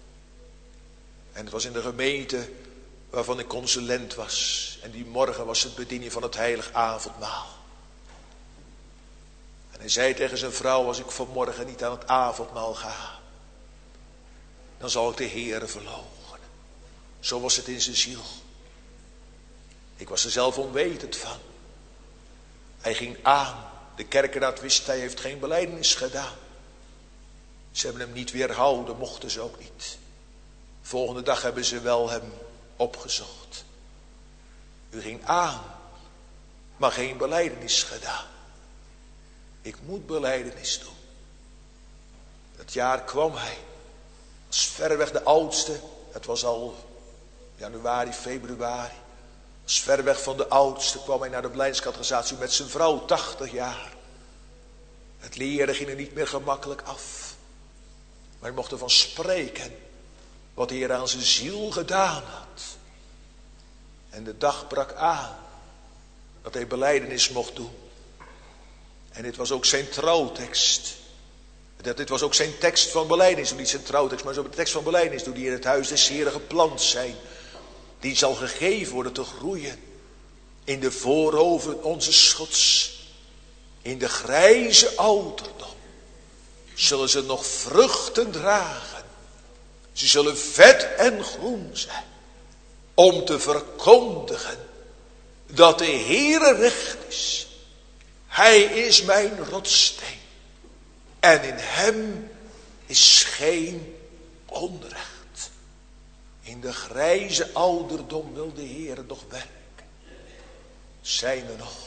S1: En het was in de gemeente waarvan ik consulent was. En die morgen was het bediening van het heilig avondmaal. En hij zei tegen zijn vrouw, als ik vanmorgen niet aan het avondmaal ga, dan zal ik de Heere verloochenen. Zo was het in zijn ziel. Ik was er zelf onwetend van. Hij ging aan. De kerkenraad wist, hij heeft geen belijdenis gedaan. Ze hebben hem niet weerhouden, mochten ze ook niet. Volgende dag hebben ze wel hem opgezocht. U ging aan, maar geen belijdenis gedaan. Ik moet belijdenis doen. Dat jaar kwam hij. Was verreweg de oudste. Het was al januari, februari. Was verreweg van de oudste. Kwam hij naar de belijdeniscatechisatie met zijn vrouw, 80 jaar. Het leren ging er niet meer gemakkelijk af. Maar hij mocht ervan spreken. Wat de Heer aan zijn ziel gedaan had. En de dag brak aan. Dat hij belijdenis mocht doen. En dit was ook zijn trouwtekst. Dit was ook zijn tekst van belijdenis. Niet zijn trouwtekst, maar zo de tekst van belijdenis. Die in het huis des Heren geplant zijn. Die zal gegeven worden te groeien. In de voorhoven onze Gods. In de grijze ouderdom. Zullen ze nog vruchten dragen. Ze zullen vet en groen zijn. Om te verkondigen. Dat de Heere recht is. Hij is mijn rotssteen. En in hem is geen onrecht. In de grijze ouderdom wil de Heere nog werken. Zijn er nog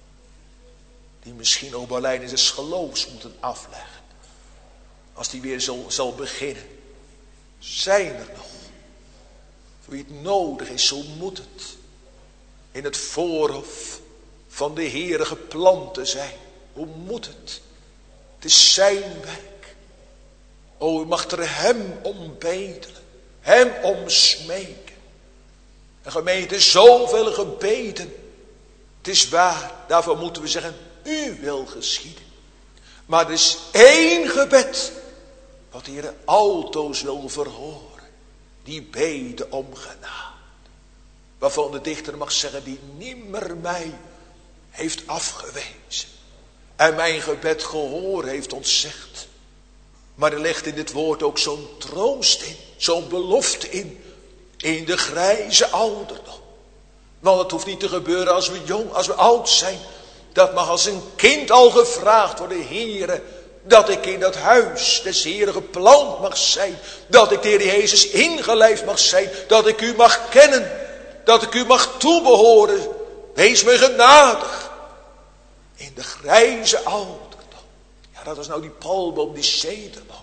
S1: die misschien ook belijdenis des geloofs moeten afleggen. Als die weer zal beginnen. Zijn er nog. Voor wie het nodig is, zo moet het. In het voorhof van de Heere geplant te zijn. Hoe moet het? Het is zijn werk. O, u mag er hem om bedelen. hem om smeken. En gemeente, zoveel gebeden. Het is waar, daarvoor moeten we zeggen, uw wil geschieden. Maar er is één gebed wat de Heer altoos wil verhoren. Die bede om genade. Waarvan de dichter mag zeggen, die nimmer mij heeft afgewezen. En mijn gebed gehoor heeft ontzegd. Maar er ligt in dit woord ook zo'n troost in. Zo'n belofte in de grijze ouderdom. Want het hoeft niet te gebeuren als we jong, als we oud zijn. Dat mag als een kind al gevraagd worden, Heere, dat ik in dat huis des Heeren geplant mag zijn. Dat ik de Heer Jezus ingelijfd mag zijn. Dat ik u mag kennen. Dat ik u mag toebehoren. Wees me genadig. In de grijze ouderdom. Ja, dat is nou die palmboom, die cederboom.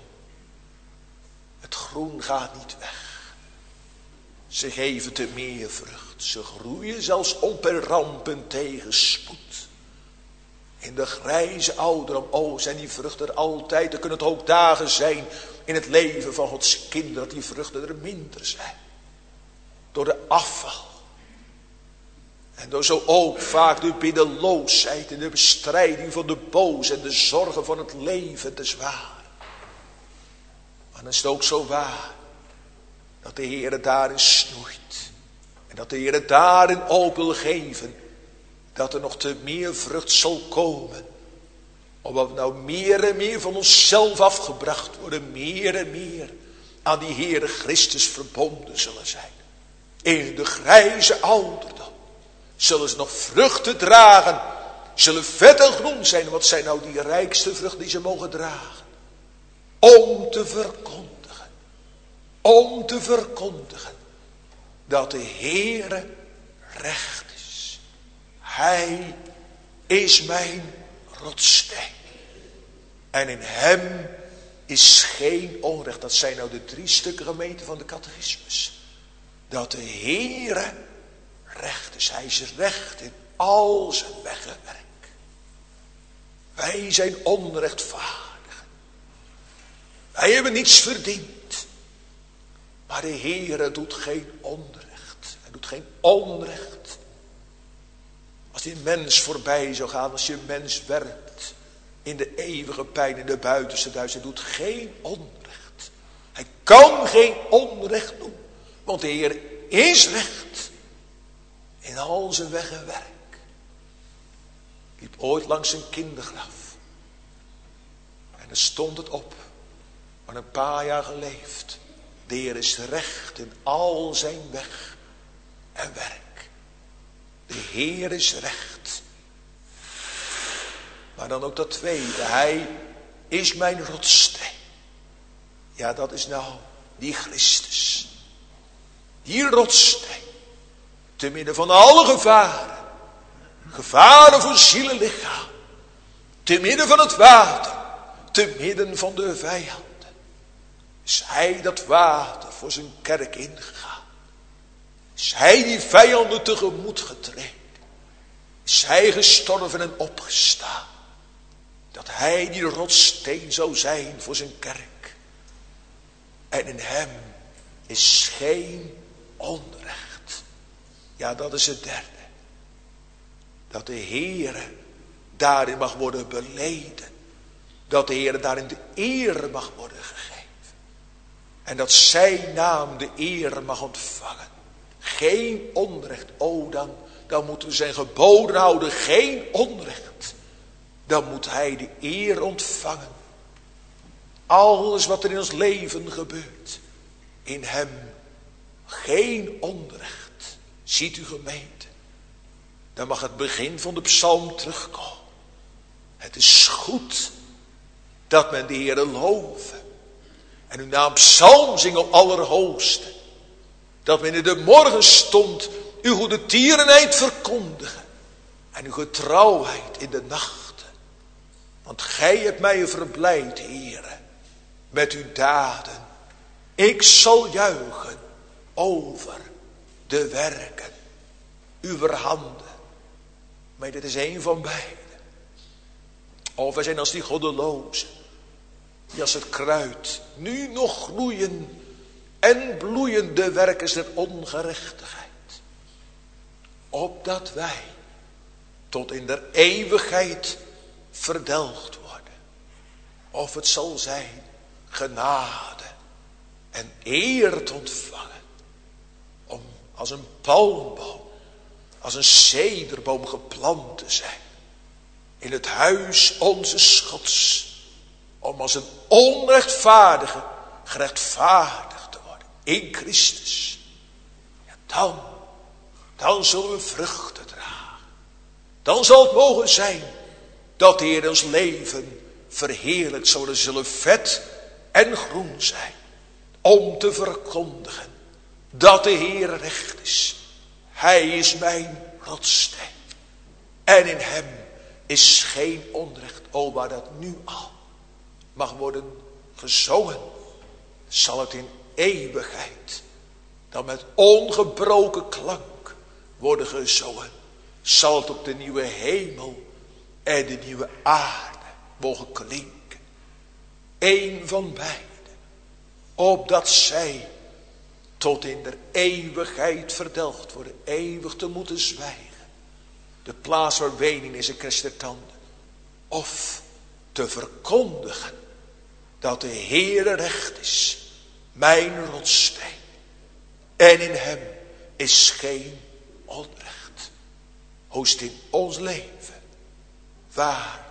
S1: Het groen gaat niet weg. Ze geven te meer vrucht. Ze groeien zelfs op en rampen tegenspoed. In de grijze ouderdom, oh, zijn die vruchten er altijd. Er kunnen het ook dagen zijn in het leven van Gods kinderen, dat die vruchten er minder zijn. Door de afval. En door zo ook vaak de biddeloosheid en de bestrijding van de boze en de zorgen van het leven te zwaar. Maar dan is het ook zo waar dat de Heer daarin snoeit. En dat de Heer daarin ook wil geven dat er nog te meer vrucht zal komen. Omdat we nou meer en meer van onszelf afgebracht worden. Meer en meer aan die Heere Christus verbonden zullen zijn. In de grijze ouderdom zullen ze nog vruchten dragen. Zullen vet en groen zijn. Wat zijn nou die rijkste vruchten die ze mogen dragen? Om te verkondigen. Om te verkondigen. Dat de Heere recht is. Hij is mijn rotssteen. En in hem is geen onrecht. Dat zijn nou de 3 stukken gemeente van de catechismus. Dat de Heere recht is. Hij is recht in al zijn weggewerk. Wij zijn onrechtvaardig. Wij hebben niets verdiend. Maar de Heere doet geen onrecht. Hij doet geen onrecht. Als die mens voorbij zou gaan, als je mens werpt in de eeuwige pijn, in de buitenste duister, hij doet geen onrecht. Hij kan geen onrecht doen. Want de Heer is recht in al zijn weg en werk. Ik liep ooit langs een kindergraf. En er stond het op. Maar een paar jaar geleefd. De Heer is recht in al zijn weg en werk. De Heer is recht. Maar dan ook dat tweede. Hij is mijn rotssteen. Ja, dat is nou die Christus. Die rotssteen. Te midden van alle gevaren. Gevaren voor ziel en lichaam. Te midden van het water. Te midden van de vijanden. Is hij dat water voor zijn kerk ingegaan. Is hij die vijanden tegemoet getreden. Is hij gestorven en opgestaan. Dat hij die rotssteen zou zijn voor zijn kerk. En in hem is geen onrecht. Ja, dat is het derde. Dat de Heere daarin mag worden beleden. Dat de Heere daarin de eer mag worden gegeven. En dat zijn naam de eer mag ontvangen. Geen onrecht. Oh, dan moeten we zijn geboden houden. Geen onrecht. Dan moet hij de eer ontvangen. Alles wat er in ons leven gebeurt. In hem geen onrecht. Ziet u gemeente. Dan mag het begin van de psalm terugkomen. Het is goed dat men de Heere loven. En uw naam psalm zingen op allerhoogste. Dat men in de morgenstond uw goede tierenheid verkondigen. En uw getrouwheid in de nachten. Want gij hebt mij verblijd, Heere, met uw daden. Ik zal juichen over de werken uw handen. Maar dit is een van beiden. Of wij zijn als die goddelozen. Die als het kruid nu nog groeien en bloeiende werkers der ongerechtigheid. Opdat wij tot in der eeuwigheid verdelgd worden. Of het zal zijn genade en eer te ontvangen. Om als een palmboom, als een cederboom geplant te zijn. In het huis onze Gods. Om als een onrechtvaardige gerechtvaardigd te worden. In Christus. Ja, dan zullen we vruchten dragen. Dan zal het mogen zijn dat de Heer ons leven verheerlijkt. Zodat zullen vet en groen zijn. Om te verkondigen dat de Heer recht is. Hij is mijn rotssteen. En in hem is geen onrecht. O, waar dat nu al mag worden gezongen, zal het in eeuwigheid dan met ongebroken klank worden gezongen. Zal het op de nieuwe hemel en de nieuwe aarde mogen klinken. Eén van beiden. Opdat zij tot in der eeuwigheid verdelgd worden. Eeuwig te moeten zwijgen. De plaats waar wening is en kners der tanden. Of te verkondigen dat de Heere recht is. Mijn rotssteen. En in hem is geen onrecht. Hoe is het in ons leven? Waar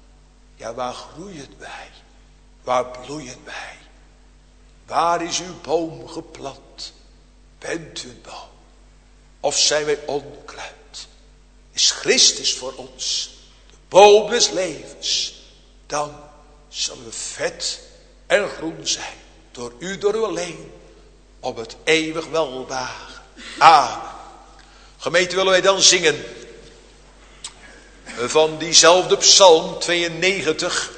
S1: groeien wij? Waar bloeien wij? Waar is uw boom geplant? Bent u een boom? Of zijn wij onkruid? Is Christus voor ons de boom des levens? Dan zullen we vet en groen zijn. Door u alleen. Op het eeuwig welbehagen. Amen. Gemeente, willen wij dan zingen van diezelfde psalm 92.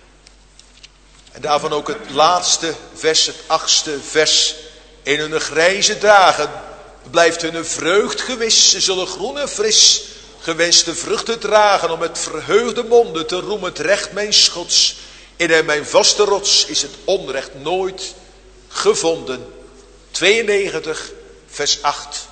S1: En daarvan ook het laatste vers, het 8e vers. In hun grijze dagen blijft hun vreugd gewis. Ze zullen groen en fris gewenste vruchten dragen. Om met verheugde monden te roemen het recht mijn Gods. In hem mijn vaste rots is het onrecht nooit gevonden. 92 vers 8.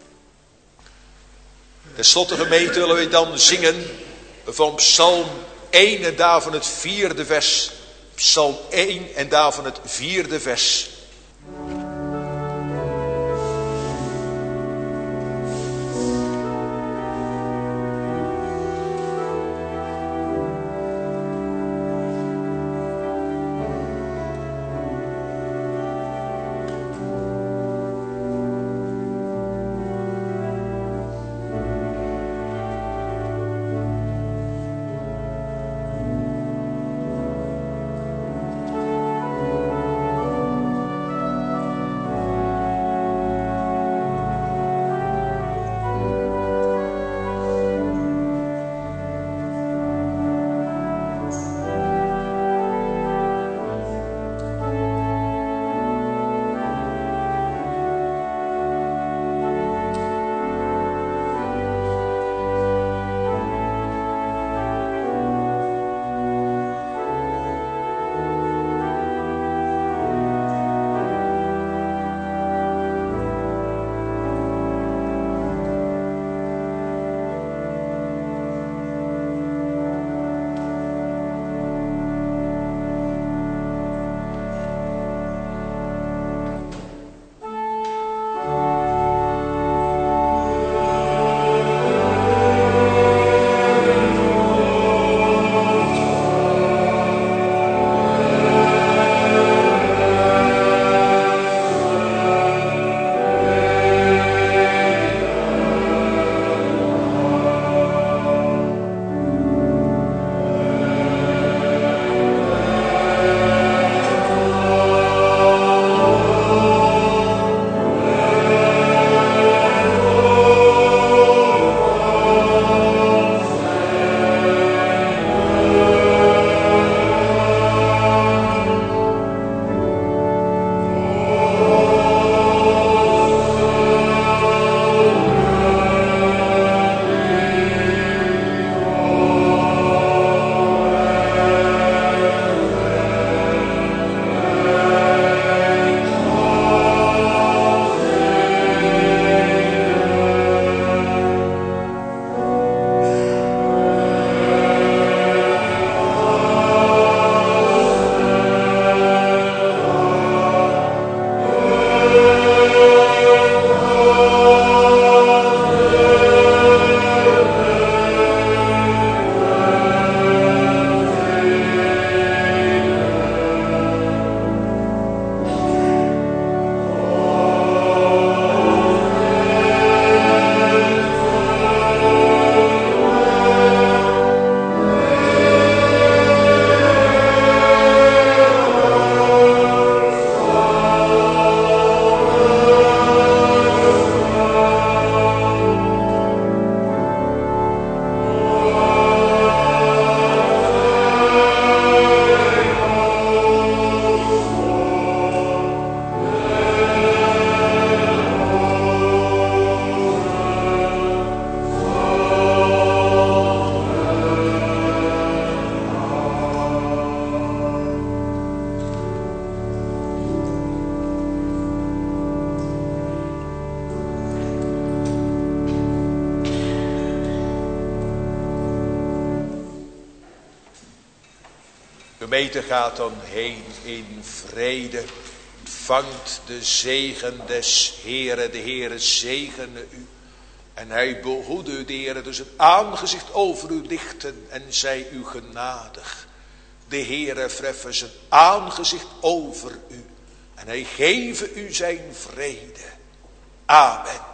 S1: Ten slotte, gemeente, willen we dan zingen van Psalm 1 en daarvan het 4e vers. Psalm 1 en daarvan het 4e vers. Gemeente, gaat dan heen in vrede. Ontvangt de zegen des Heeren. De Heere zegene u. En hij behoede u, de Heere, dus het aangezicht over u lichten en zij u genadig. De Heere verheffen zijn aangezicht over u. En hij geven u zijn vrede. Amen.